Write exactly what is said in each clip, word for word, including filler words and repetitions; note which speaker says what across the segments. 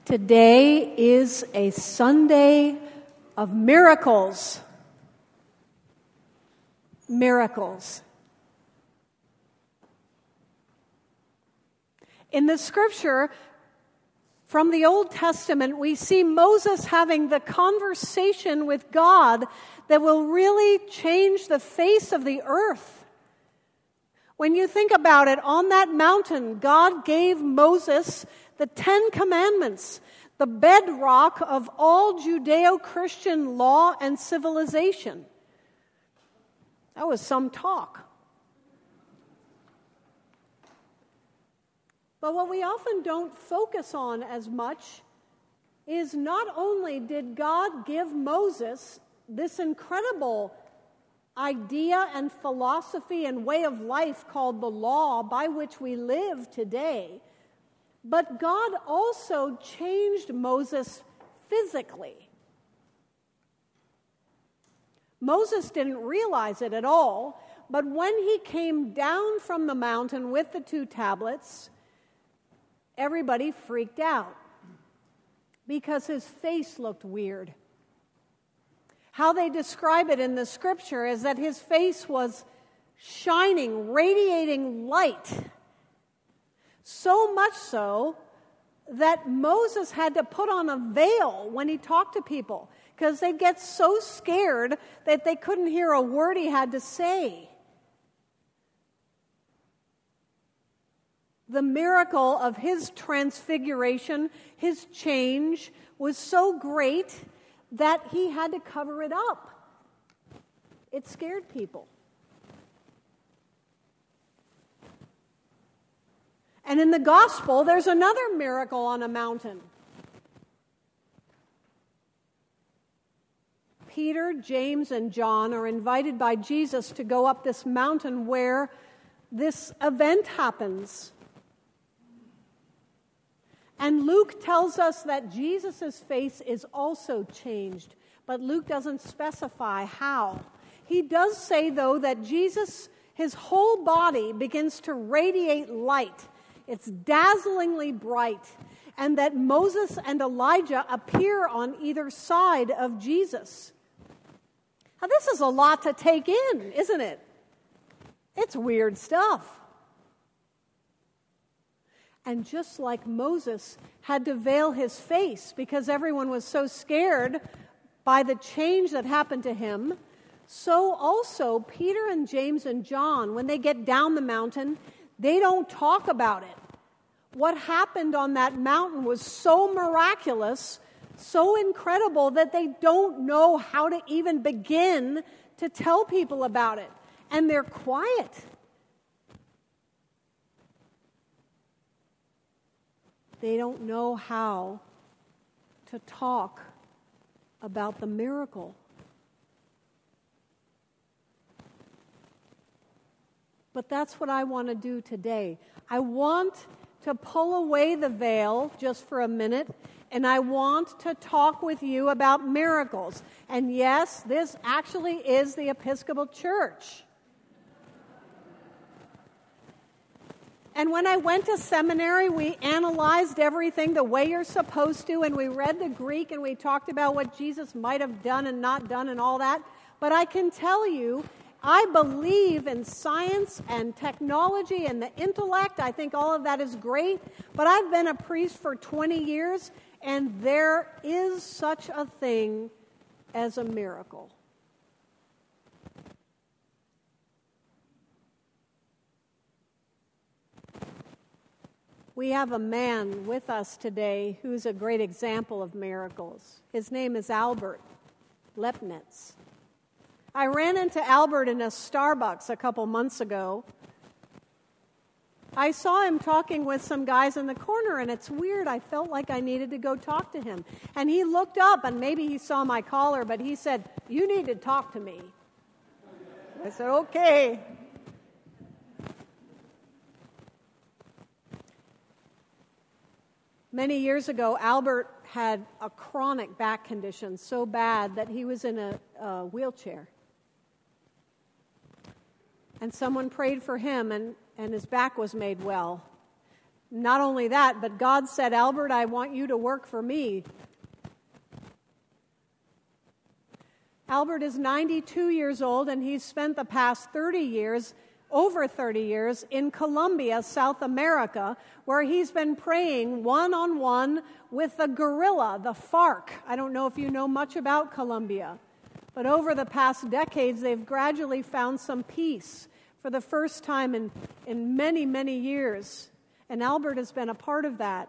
Speaker 1: Today is a Sunday of miracles. Miracles. In the scripture from the Old Testament, we see Moses having the conversation with God that will really change the face of the earth. When you think about it, on that mountain, God gave Moses the Ten Commandments, the bedrock of all Judeo-Christian law and civilization. That was some talk. But what we often don't focus on as much is not only did God give Moses this incredible idea and philosophy and way of life called the law by which we live today, but God also changed Moses physically. Moses didn't realize it at all, but when he came down from the mountain with the two tablets, everybody freaked out because his face looked weird. How they describe it in the scripture is that his face was shining, radiating light. So much so that Moses had to put on a veil when he talked to people because they'd get so scared that they couldn't hear a word he had to say. The miracle of his transfiguration, his change, was so great that he had to cover it up. It scared people. And in the gospel, there's another miracle on a mountain. Peter, James, and John are invited by Jesus to go up this mountain where this event happens. And Luke tells us that Jesus' face is also changed, but Luke doesn't specify how. He does say, though, that Jesus, his whole body begins to radiate light. It's dazzlingly bright, and that Moses and Elijah appear on either side of Jesus. Now, this is a lot to take in, isn't it? It's weird stuff. And just like Moses had to veil his face because everyone was so scared by the change that happened to him, so also Peter and James and John, when they get down the mountain, they don't talk about it. What happened on that mountain was so miraculous, so incredible, that they don't know how to even begin to tell people about it. And they're quiet. They don't know how to talk about the miracle. But that's what I want to do today. I want to pull away the veil just for a minute, and I want to talk with you about miracles. And yes, this actually is the Episcopal Church. And when I went to seminary, we analyzed everything the way you're supposed to, and we read the Greek, and we talked about what Jesus might have done and not done and all that. But I can tell you, I believe in science and technology and the intellect. I think all of that is great. But I've been a priest for twenty years, and there is such a thing as a miracle. We have a man with us today who's a great example of miracles. His name is Albert Lepnitz. I ran into Albert in a Starbucks a couple months ago. I saw him talking with some guys in the corner, and it's weird. I felt like I needed to go talk to him. And he looked up, and maybe he saw my collar, but he said, "You need to talk to me." I said, "Okay." Many years ago, Albert had a chronic back condition so bad that he was in a, a wheelchair. And someone prayed for him, and, and his back was made well. Not only that, but God said, Albert, I want you to work for me. Albert is ninety-two years old, and he's spent the past thirty years, over thirty years, in Colombia, South America, where he's been praying one-on-one with the guerrilla, the FARC. I don't know if you know much about Colombia, but over the past decades, they've gradually found some peace for the first time in, in many, many years. And Albert has been a part of that.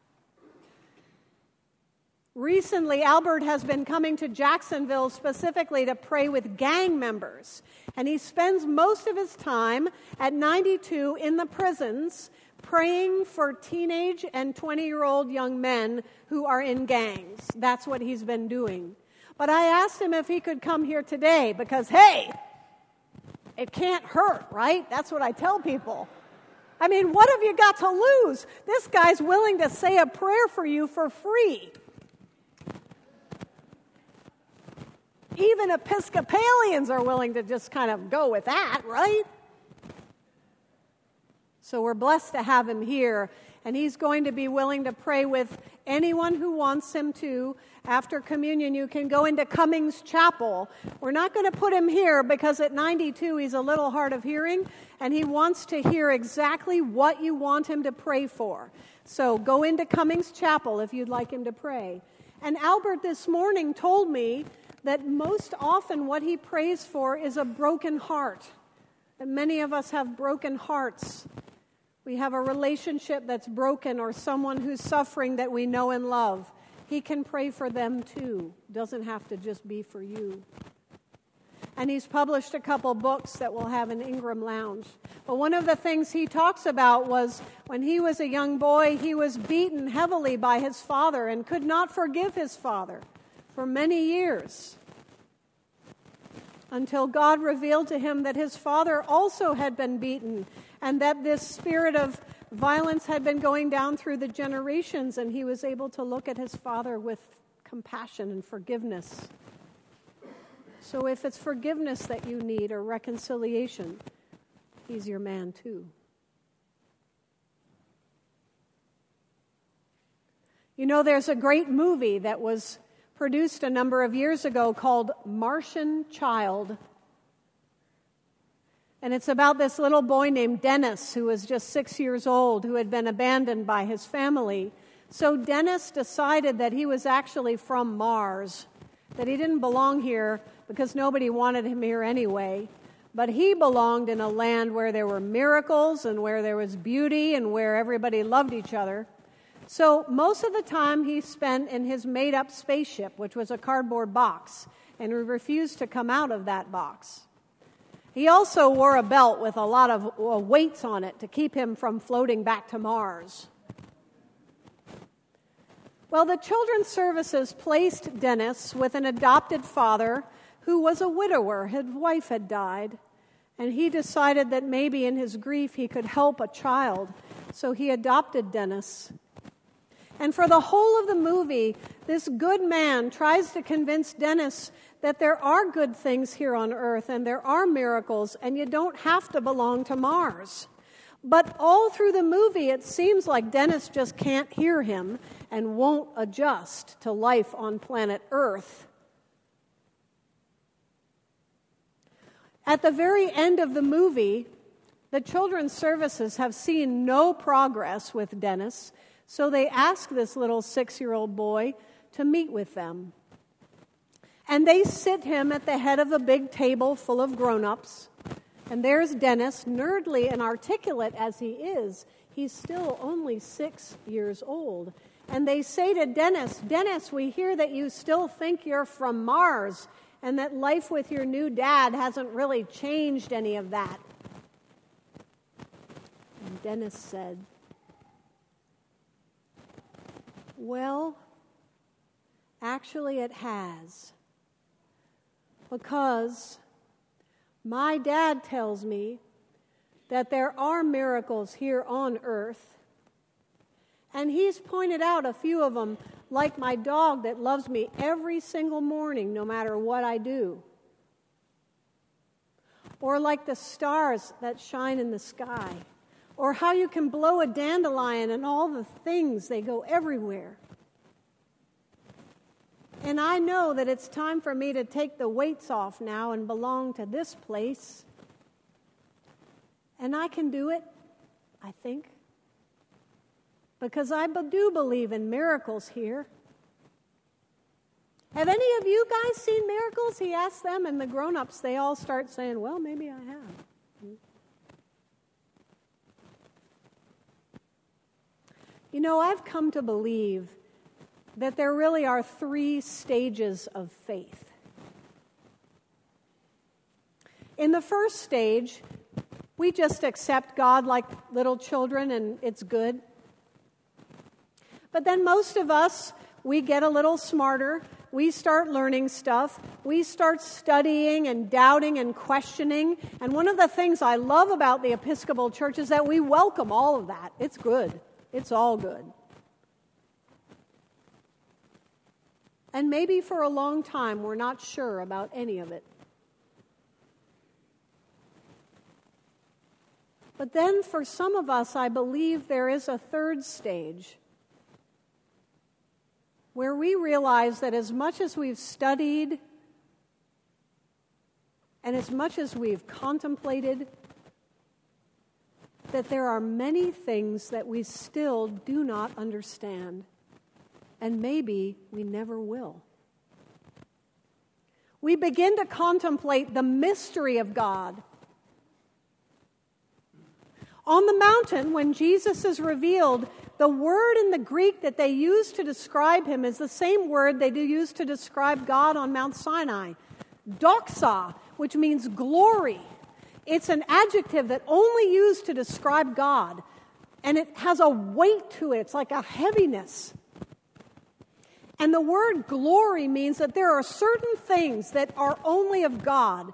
Speaker 1: Recently, Albert has been coming to Jacksonville specifically to pray with gang members. And he spends most of his time at ninety-two in the prisons praying for teenage and twenty-year-old young men who are in gangs. That's what he's been doing. But I asked him if he could come here today because, hey, it can't hurt, right? That's what I tell people. I mean, what have you got to lose? This guy's willing to say a prayer for you for free. Even Episcopalians are willing to just kind of go with that, right? So we're blessed to have him here, and he's going to be willing to pray with anyone who wants him to. After communion, you can go into Cummings Chapel. We're not going to put him here because at ninety-two, he's a little hard of hearing, and he wants to hear exactly what you want him to pray for. So go into Cummings Chapel if you'd like him to pray. And Albert this morning told me that most often what he prays for is a broken heart. And many of us have broken hearts. We have a relationship that's broken or someone who's suffering that we know and love. He can pray for them too. Doesn't have to just be for you. And he's published a couple books that we'll have in Ingram Lounge. But one of the things he talks about was when he was a young boy, he was beaten heavily by his father and could not forgive his father for many years, until God revealed to him that his father also had been beaten and that this spirit of violence had been going down through the generations, and he was able to look at his father with compassion and forgiveness. So if it's forgiveness that you need or reconciliation, he's your man too. You know, there's a great movie that was produced a number of years ago called Martian Child. And it's about this little boy named Dennis who was just six years old, who had been abandoned by his family. So Dennis decided that he was actually from Mars, that he didn't belong here because nobody wanted him here anyway. But he belonged in a land where there were miracles and where there was beauty and where everybody loved each other. So most of the time he spent in his made-up spaceship, which was a cardboard box, and he refused to come out of that box. He also wore a belt with a lot of uh, weights on it to keep him from floating back to Mars. Well, the Children's Services placed Dennis with an adopted father who was a widower. His wife had died, and he decided that maybe in his grief he could help a child, so he adopted Dennis. And for the whole of the movie, this good man tries to convince Dennis that there are good things here on earth and there are miracles and you don't have to belong to Mars. But all through the movie, it seems like Dennis just can't hear him and won't adjust to life on planet Earth. At the very end of the movie, the Children's Services have seen no progress with Dennis, so they ask this little six-year-old boy to meet with them. And they sit him at the head of a big table full of grown-ups. And there's Dennis, nerdly and articulate as he is. He's still only six years old. And they say to Dennis, Dennis, we hear that you still think you're from Mars and that life with your new dad hasn't really changed any of that. And Dennis said, well, actually it has. Because my dad tells me that there are miracles here on earth. And he's pointed out a few of them, like my dog that loves me every single morning, no matter what I do. Or like the stars that shine in the sky. or how you can blow a dandelion and all the things, they go everywhere. And I know that it's time for me to take the weights off now and belong to this place. And I can do it, I think, because I do believe in miracles here. Have any of you guys seen miracles? He asked them, and the grown-ups, they all start saying, well, maybe I have. You know, I've come to believe that there really are three stages of faith. In the first stage, we just accept God like little children, and it's good. But then most of us, we get a little smarter. We start learning stuff. We start studying and doubting and questioning. And one of the things I love about the Episcopal Church is that we welcome all of that. It's good. It's all good. And maybe for a long time, we're not sure about any of it. But then for some of us, I believe there is a third stage where we realize that as much as we've studied and as much as we've contemplated, that there are many things that we still do not understand, and maybe we never will. We begin to contemplate the mystery of God. On the mountain, when Jesus is revealed, the word in the Greek that they use to describe him is the same word they do use to describe God on Mount Sinai. Doxa, which means glory. It's an adjective that only used to describe God. And it has a weight to it. It's like a heaviness. And the word glory means that there are certain things that are only of God.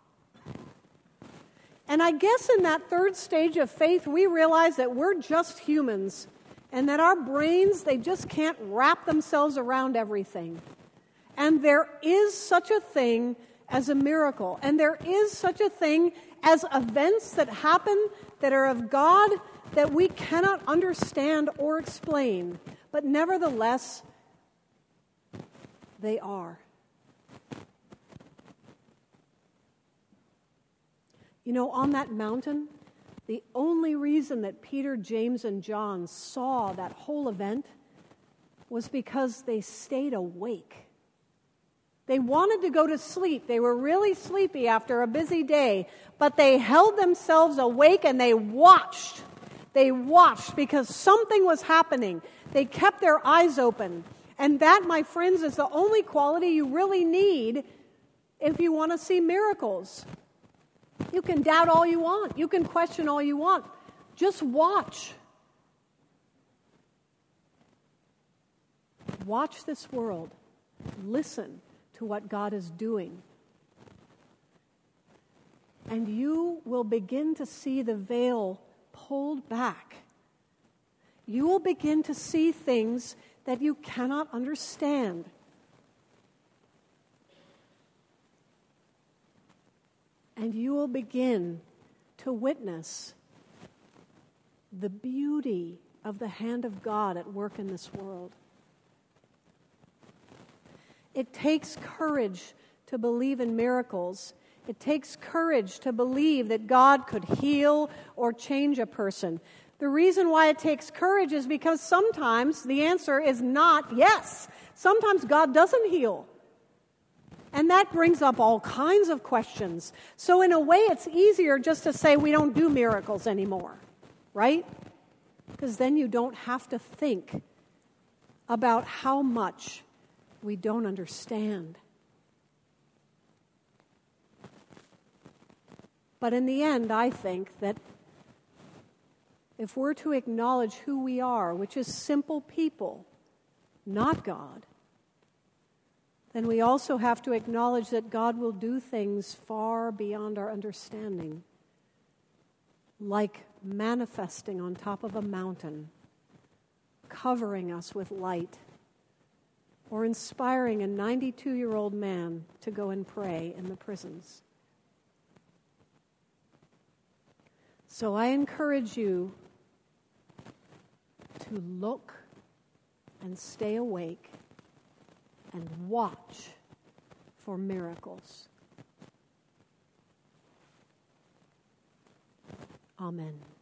Speaker 1: And I guess in that third stage of faith, we realize that we're just humans and that our brains, they just can't wrap themselves around everything. And there is such a thing as a miracle. And there is such a thing as events that happen that are of God that we cannot understand or explain. But nevertheless, they are. You know, on that mountain, the only reason that Peter, James, and John saw that whole event was because they stayed awake. They wanted to go to sleep. They were really sleepy after a busy day, but they held themselves awake and they watched. They watched because something was happening. They kept their eyes open. And that, my friends, is the only quality you really need if you want to see miracles. You can doubt all you want. You can question all you want. Just watch. Watch this world. Listen to what God is doing. And you will begin to see the veil pulled back. You will begin to see things that you cannot understand. And you will begin to witness the beauty of the hand of God at work in this world. It takes courage to believe in miracles. It takes courage to believe that God could heal or change a person. The reason why it takes courage is because sometimes the answer is not yes. Sometimes God doesn't heal. And that brings up all kinds of questions. So in a way, it's easier just to say we don't do miracles anymore, right? Because then you don't have to think about how much we don't understand. But in the end, I think that if we're to acknowledge who we are, which is simple people, not God, then we also have to acknowledge that God will do things far beyond our understanding, like manifesting on top of a mountain, covering us with light, or inspiring a ninety-two-year-old man to go and pray in the prisons. So I encourage you to look and stay awake and watch for miracles. Amen.